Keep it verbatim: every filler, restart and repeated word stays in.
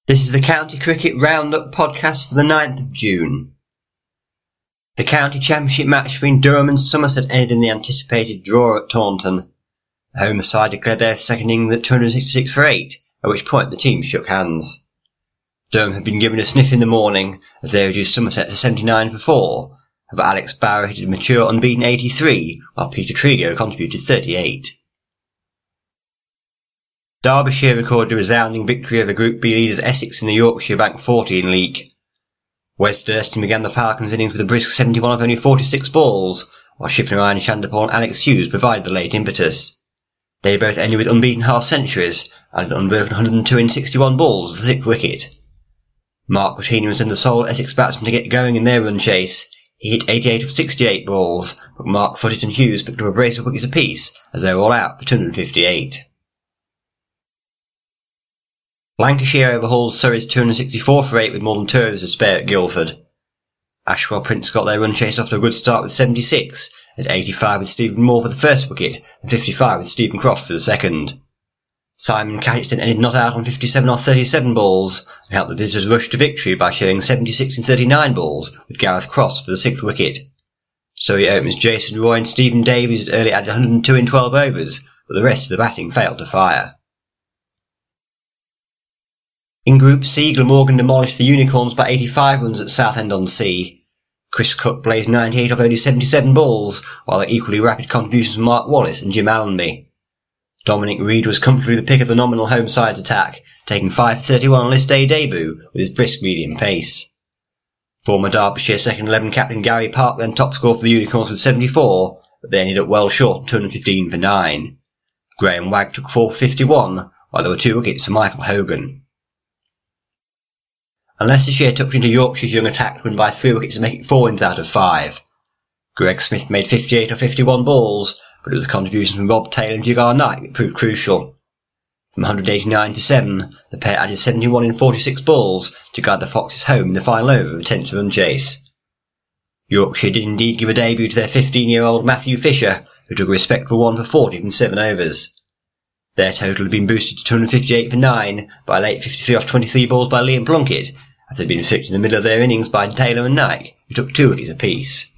This is the County Cricket Roundup podcast for the ninth of June. The County Championship match between Durham and Somerset ended in the anticipated draw at Taunton. The home side declared their second innings at two hundred sixty-six for eight, at which point the teams shook hands. Durham had been given a sniff in the morning as they reduced Somerset to seventy-nine for four, but Alex Barrow hit a mature unbeaten eighty-three, while Peter Trigo contributed thirty-eight. Derbyshire recorded a resounding victory over Group B leaders Essex in the Yorkshire Bank fourteen League. Wes Durston began the Falcons' innings with a brisk seventy-one off only forty-six balls, while Shifner Ryan Shandapol and Alex Hughes provided the late impetus. They both ended with unbeaten half-centuries and an unbroken one hundred two in sixty-one balls at the sixth wicket. Mark Bottini was then the sole Essex batsman to get going in their run chase. He hit eighty-eight of sixty-eight balls, but Mark Foote and Hughes picked up a brace of wickets apiece as they were all out for two hundred fifty-eight. Lancashire overhauled Surrey's two hundred sixty-four for eight with more than two overs to spare at Guildford. Ashwell Prince got their run chase off to a good start with seventy-six, at eighty-five with Stephen Moore for the first wicket and fifty-five with Stephen Croft for the second. Simon Catchton ended not out on fifty-seven off thirty-seven balls and helped the visitors rush to victory by showing seventy-six in thirty-nine balls with Gareth Cross for the sixth wicket. Surrey openers Jason Roy and Stephen Davies had early added one hundred two in twelve overs, but the rest of the batting failed to fire. In Group C, Glamorgan demolished the Unicorns by eighty-five runs at Southend-on-Sea. Chris Cook blazed ninety-eight off only seventy-seven balls, while there were equally rapid contributions from Mark Wallace and Jim Allenby. Dominic Reed was comfortably the pick of the nominal home side's attack, taking five thirty-one on list day debut with his brisk medium pace. Former Derbyshire second eleven captain Gary Park then top scored for the Unicorns with seventy-four, but they ended up well short of two hundred fifteen for nine. Graham Wagg took four for fifty-one, while there were two wickets to Michael Hogan. And Leicestershire tucked into Yorkshire's young attack to win by three wickets to make it four wins out of five. Greg Smith made fifty-eight of fifty-one balls, but it was a contribution from Rob Taylor and Jigar Knight that proved crucial. From one hundred eighty-nine to seven, the pair added seventy-one in forty-six balls to guide the Foxes home in the final over of a tenth run chase. Yorkshire did indeed give a debut to their fifteen-year-old Matthew Fisher, who took a respectable one for forty from seven overs. Their total had been boosted to two hundred fifty-eight for nine by a late fifty-three off twenty-three balls by Liam Plunkett, after they'd been inflicted in the middle of their innings by Taylor and Knight, who took two wickets apiece.